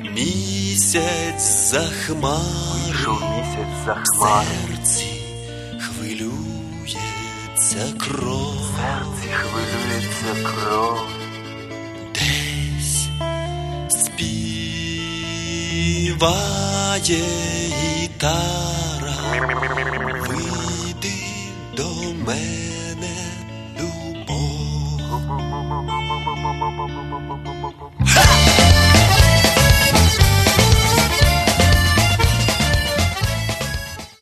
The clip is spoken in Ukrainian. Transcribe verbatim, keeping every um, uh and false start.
Місяць за хмар, вийшов місяць за хмар, в серці хвилюється кров, в серці хвилюється кров, десь співає гітара,